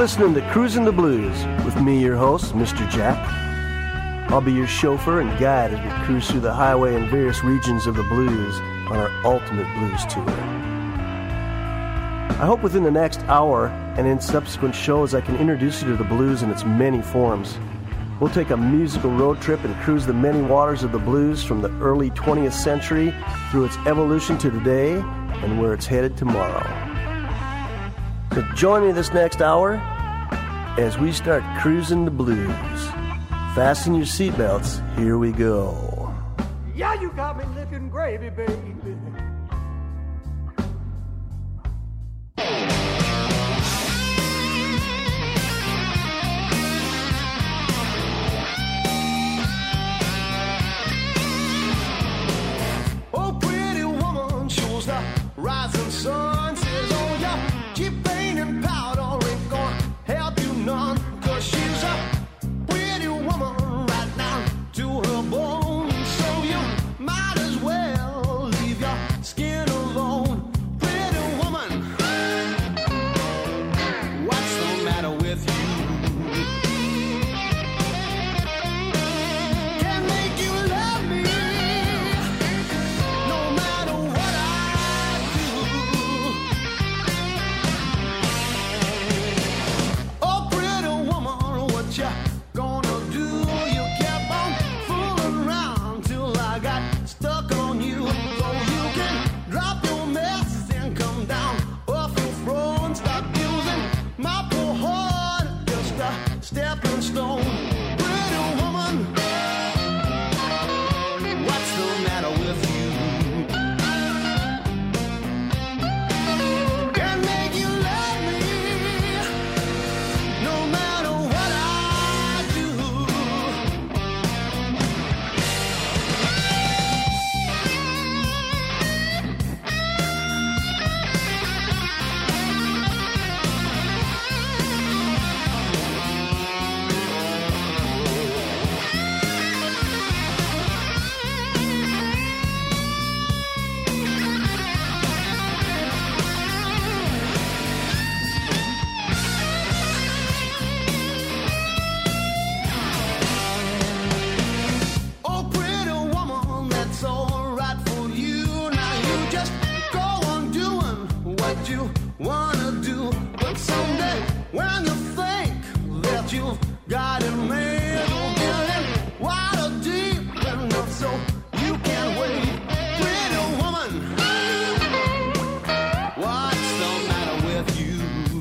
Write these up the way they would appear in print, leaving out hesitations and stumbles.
listening to Cruising the Blues with me, your host, Mr. Jack. I'll be your chauffeur and guide as we cruise through the highway in various regions of the blues on our Ultimate Blues Tour. I hope within the next hour and in subsequent shows I can introduce you to the blues in its many forms. We'll take a musical road trip and cruise the many waters of the blues from the early 20th century through its evolution to today and where it's headed tomorrow. So join me this next hour as we start cruising the blues. Fasten your seatbelts. Here we go. Yeah, you got me licking gravy, baby. Oh, pretty woman shows the rising sun. Says, oh, yeah, keep painting powder ain't gonna help you none. 'Cause she's a pretty woman right now to her bone. So you might as well leave your skin alone. Pretty woman, what's the matter with you? Can't make you love me no matter what I do. Oh, pretty woman, what you gonna do? You kept on fooling around till I got stuck on you. So you can drop your mess and come down off your throne and start using my poor heart just a stepping stone. Pretty woman, what's the matter with you? Can't make you love me no matter what I do. Oh, pretty woman, that's all right for you. Now you just go on doing what you wanna do. But someday when you think that you've got it made, you'll get in water deep enough so you can't wait. Pretty woman, what's the matter with you?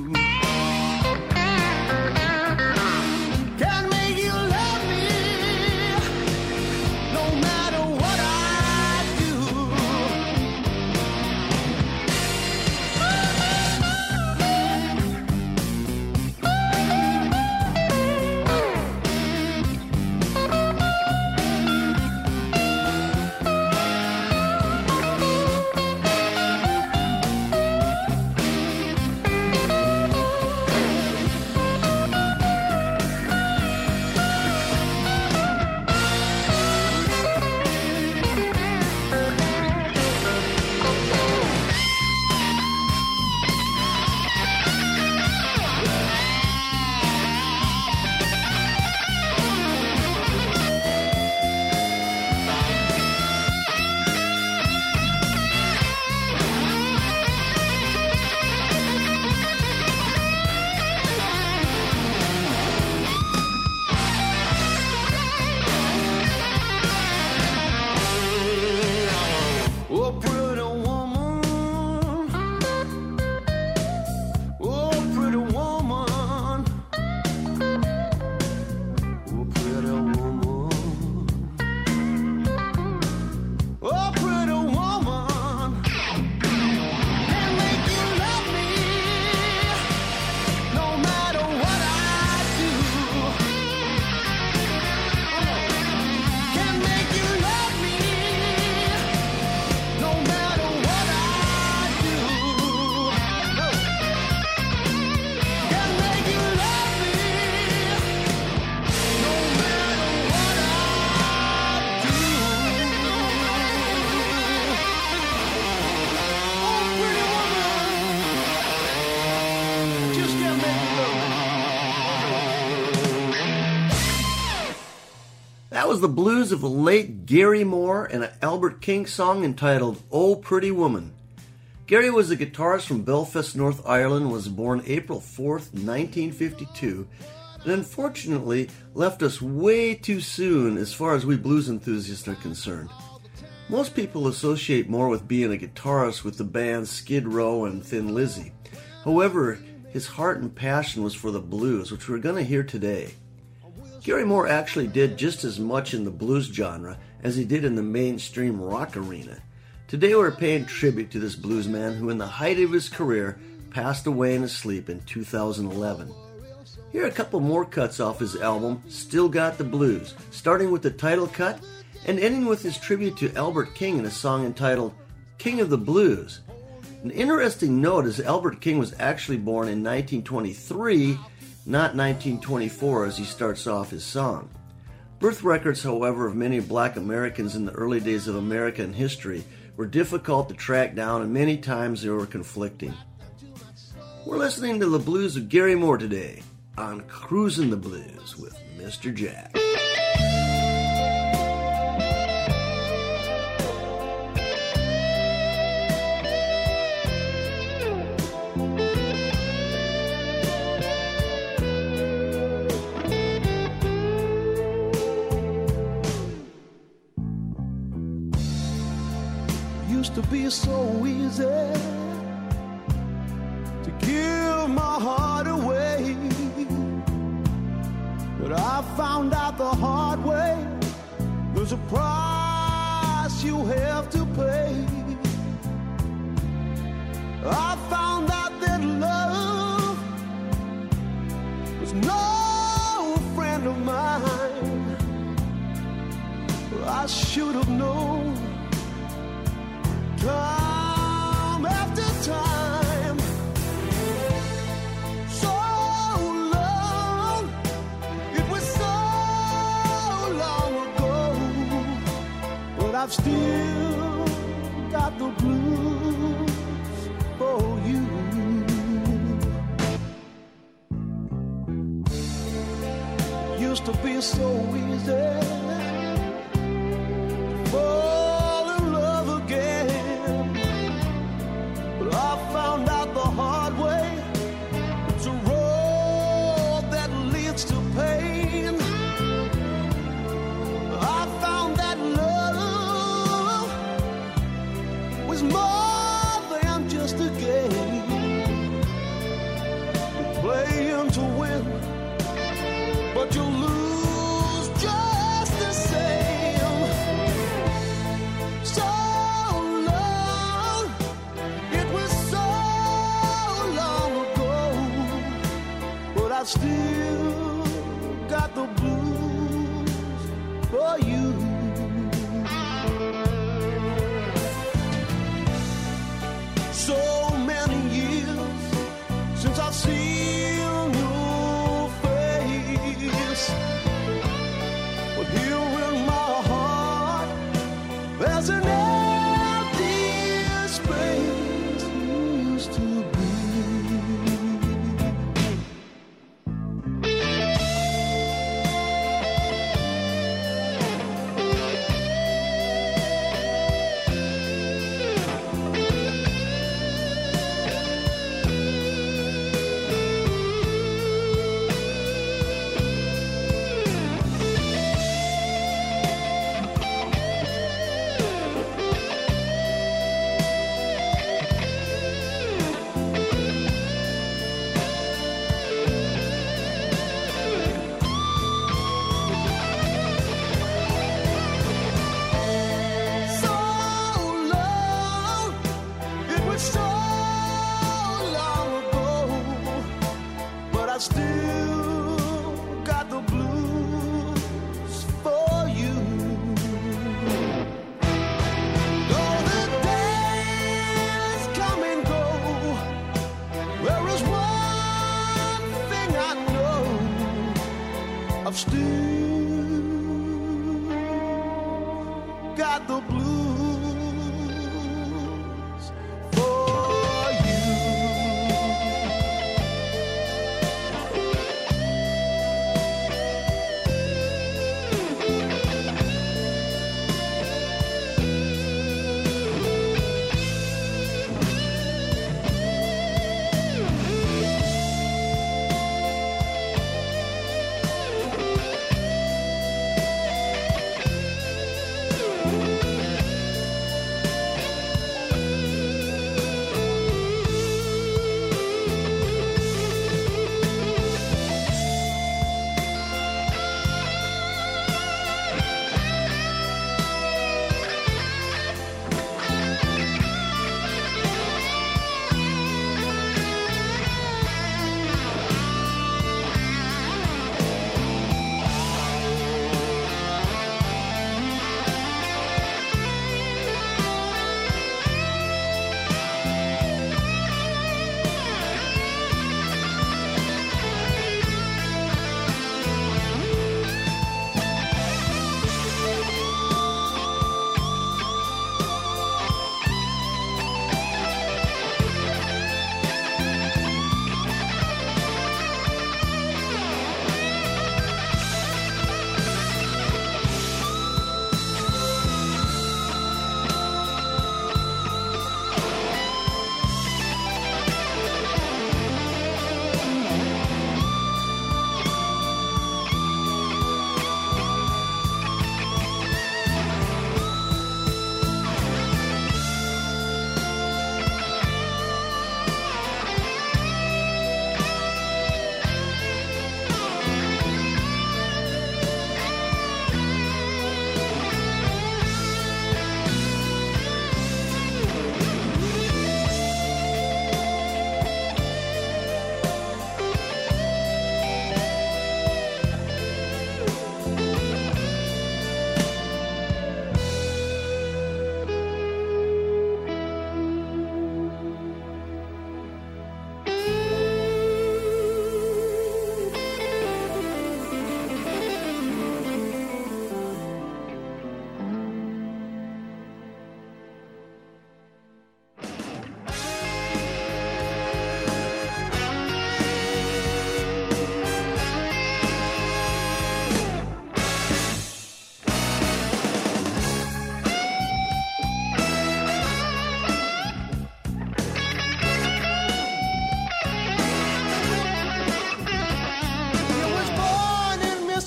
Can't make you love me no matter what I do. That was the blues of the late Gary Moore and an Albert King song entitled Oh Pretty Woman. Gary was a guitarist from Belfast, North Ireland, was born April 4th, 1952, and unfortunately left us way too soon as far as we blues enthusiasts are concerned. Most people associate Moore with being a guitarist with the bands Skid Row and Thin Lizzy. However, his heart and passion was for the blues, which we're going to hear today. Gary Moore actually did just as much in the blues genre as he did in the mainstream rock arena. Today we're paying tribute to this bluesman who in the height of his career passed away in his sleep in 2011. Here are a couple more cuts off his album, Still Got the Blues, starting with the title cut and ending with his tribute to Albert King in a song entitled King of the Blues. An interesting note is Albert King was actually born in 1923, not 1924 as he starts off his song. Birth records, however, of many black Americans in the early days of American history were difficult to track down and many times they were conflicting. We're listening to the blues of Gary Moore today on Cruisin' the Blues with Mr. Jack. Used to be so easy to give my heart away, but I found out the hard way there's a price you have to pay. I found out that love was no friend of mine. I should have known time after time. So long, it was so long ago, but I've still got the blues for you. Used to be so easy to fall in love again, but I found out the hard way it's a road that leads to pain. I found that love was more than just a game. You're playing to win, but you lose just the same. So long, it was so long ago, but I still got the blues for you. So many years since I've seen your face, but here in my heart there's an empty space used to be. I've still got the blues for you.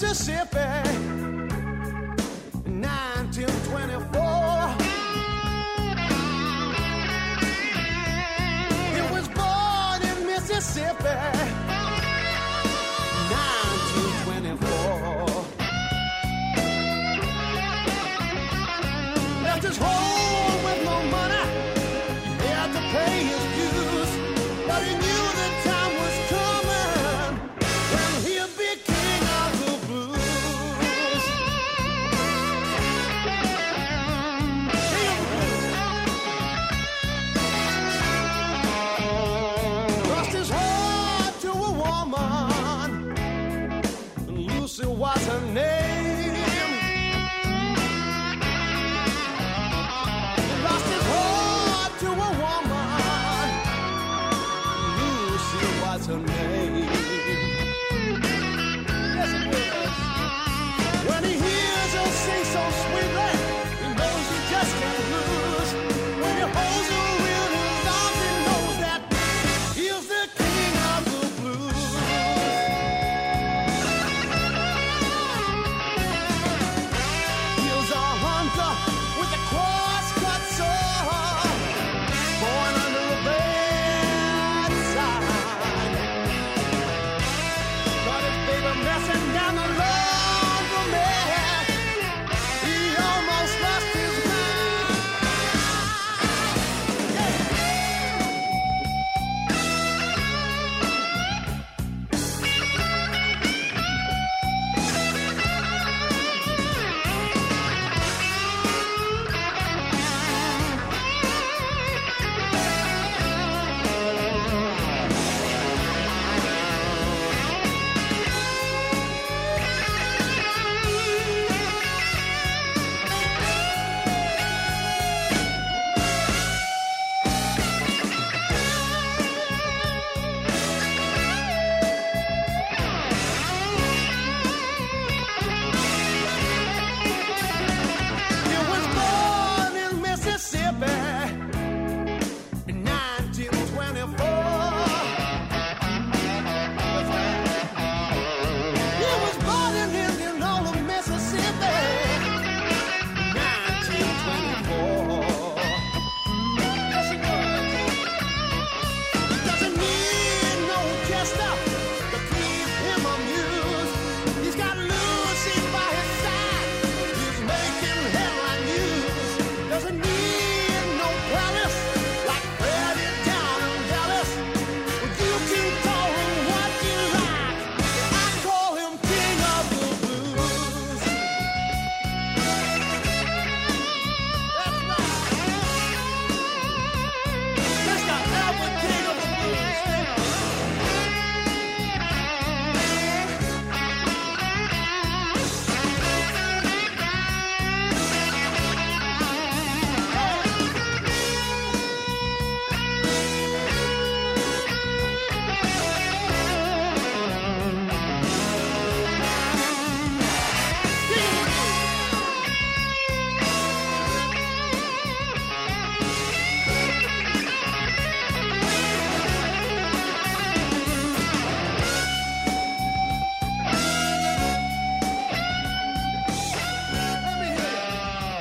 Mississippi, 1924. He was born in Mississippi, 1924. Left his home with no money, he had to pay his dues, but he knew the time was coming when he'd be king of the blues. Lost his heart to a woman, and Lucy was her name. He lost his heart to a woman, Lucy was her name. Yes, it was. When he hears her sing so sweetly, he knows he just can't lose. When he holds her in his arms, he knows that he's the king of the blues. He was a hunter with a cross-cut sword, born under a bad sign. Got his baby messing down the road for me. He almost lost his mind. He was born in Mississippi in 1924. He was born in Indianola, Mississippi, 1924. Yes, he was. Doesn't need no jester to keep him amused. He's got Lucy by his side. He's making headline news. Doesn't need no palace like Freddie down in Dallas. Well, you can call him what you like. I call him king of the blues. That's right. Mr. Albert, king of the blues. Let me hear you.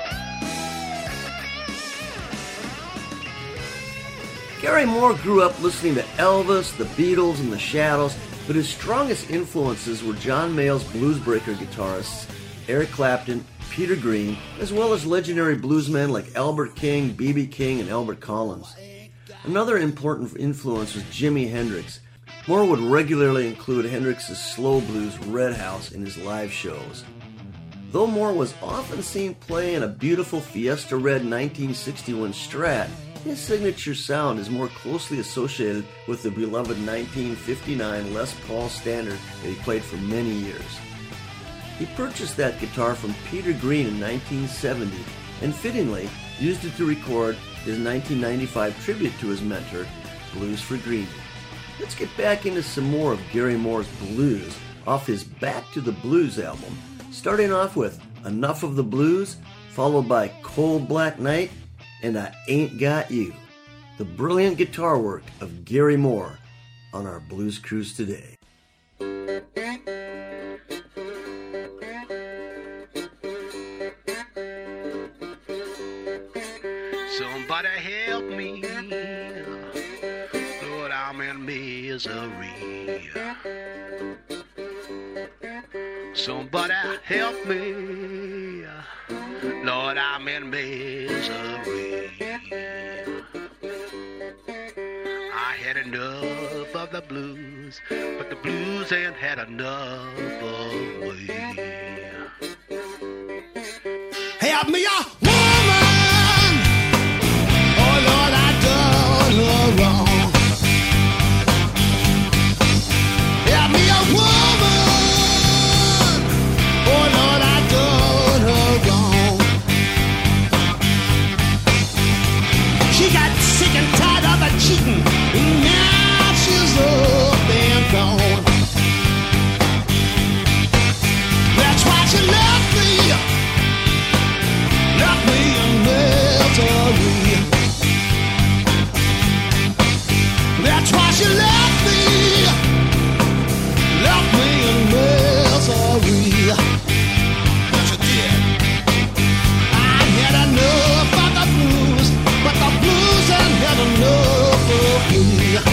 Gary Moore grew up listening to Elvis, the Beatles, and the Shadows, but his strongest influences were John Mayall's bluesbreaker guitarists, Eric Clapton, Peter Green, as well as legendary bluesmen like Albert King, B.B. King, and Albert Collins. Another important influence was Jimi Hendrix. Moore would regularly include Hendrix's slow blues Red House in his live shows. Though Moore was often seen playing a beautiful Fiesta Red 1961 Strat, his signature sound is more closely associated with the beloved 1959 Les Paul Standard that he played for many years. He purchased that guitar from Peter Green in 1970 and fittingly used it to record his 1995 tribute to his mentor, Blues for Greenie. Let's get back into some more of Gary Moore's blues off his Back to the Blues album, starting off with Enough of the Blues, followed by Cold Black Night and I Ain't Got You. The brilliant guitar work of Gary Moore on our Blues Cruise today. Somebody help me. Lord, I'm in misery. Somebody help me. Lord, I'm in misery. I had enough of the blues, but the blues ain't had enough of me. Help me, a woman. Oh, Lord, I done her wrong. Help me, a woman. Oh, Lord, I done her wrong. She got sick and tired of the cheating, and now she's up and gone. That's why she left me. Left me in misery. That's why she left me. Left me in misery. Yes, she did. I had enough of the blues, but the blues ain't had enough of me.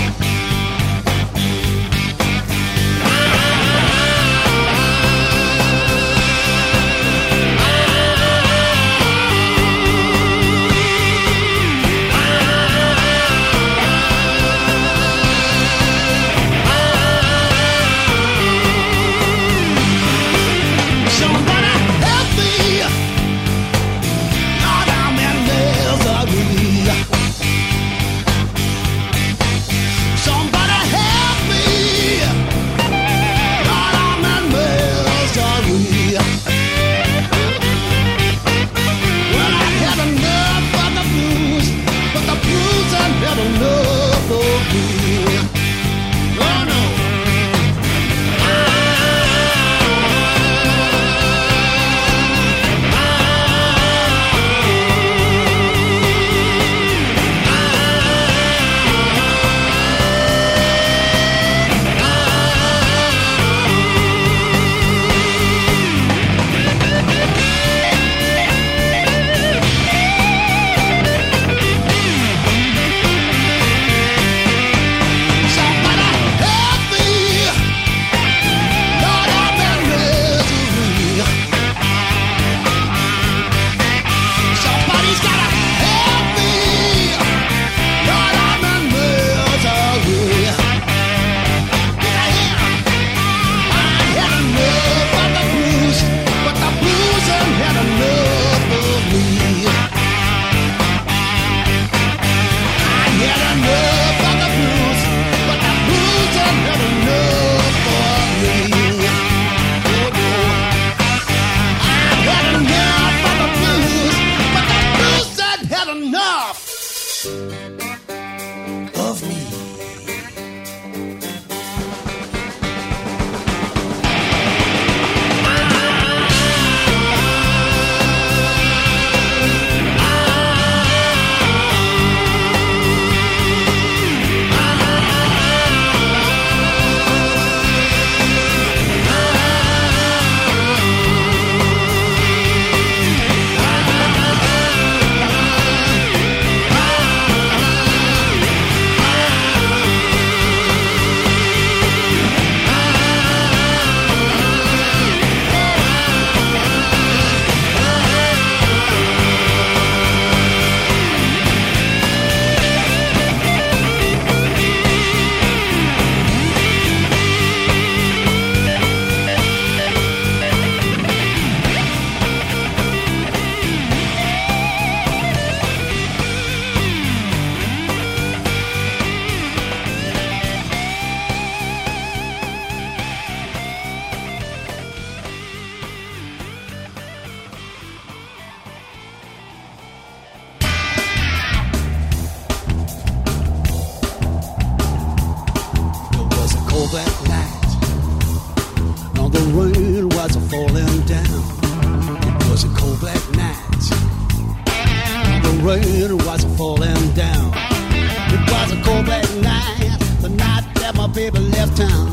rain was falling down. It was a cold black night, the night that my baby left town.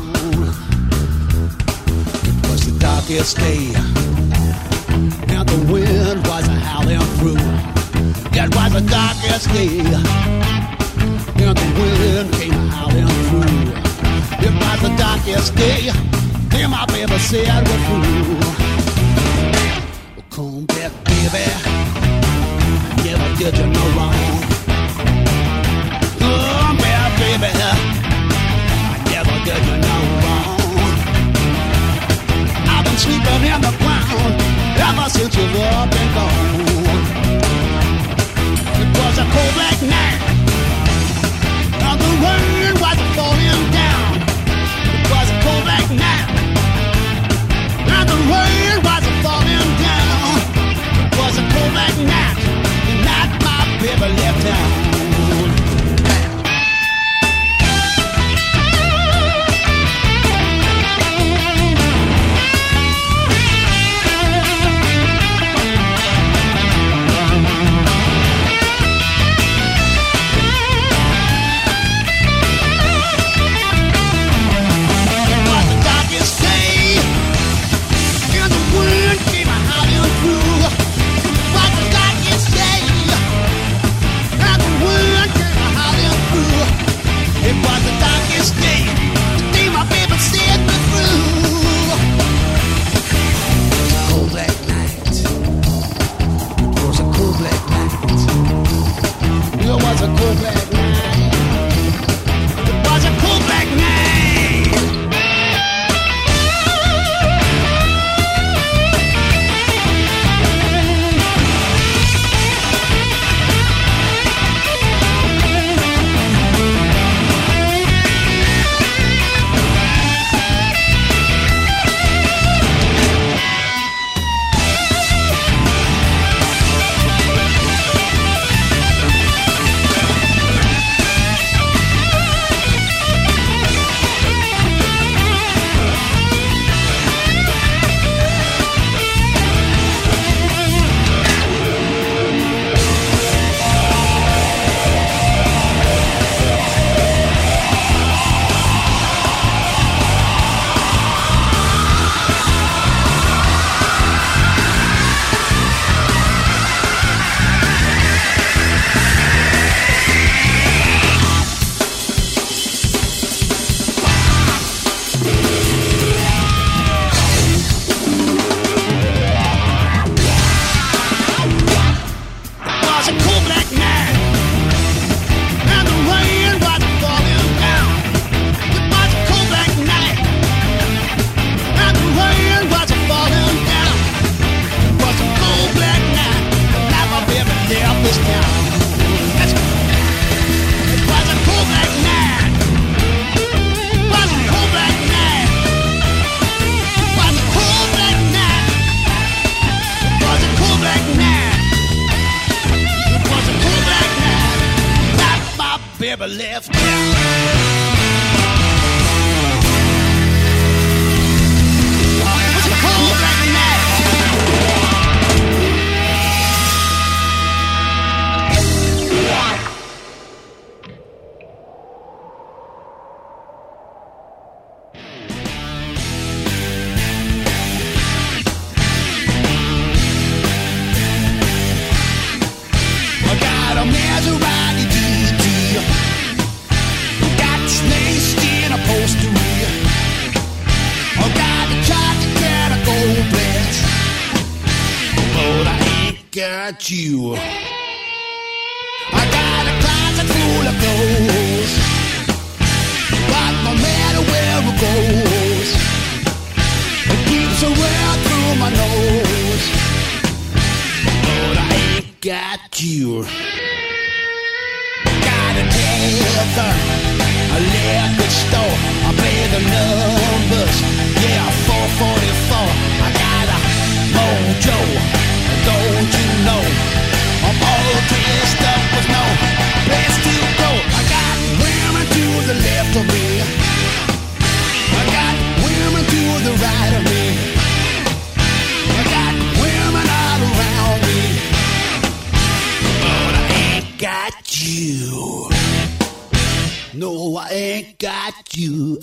It was the darkest day, and the wind was howling through. It was the darkest day, and the wind came howling through. It was the darkest day, and my baby said we're through. Come back, baby, never did you no wrong. Come back, baby, I never did you no wrong. I've been sleeping in the ground ever since you've up and gone. It was a cold black night, and the rain was falling down. It was a cold black night, and the rain was falling down. It was a cold black night, the night my baby left town. You. I got a closet full of clothes, but no matter where it goes, it keeps a well through my nose. But I ain't got you. Got a tether, a liquor store, I play the numbers, yeah, 444. I got a mojo. Don't you know, I'm all dressed up with no place to go. I got women to the left of me, I got women to the right of me, I got women all around me, but I ain't got you. No, I ain't got you.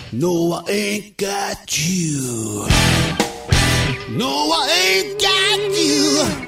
No, I ain't got you. No, I ain't got you.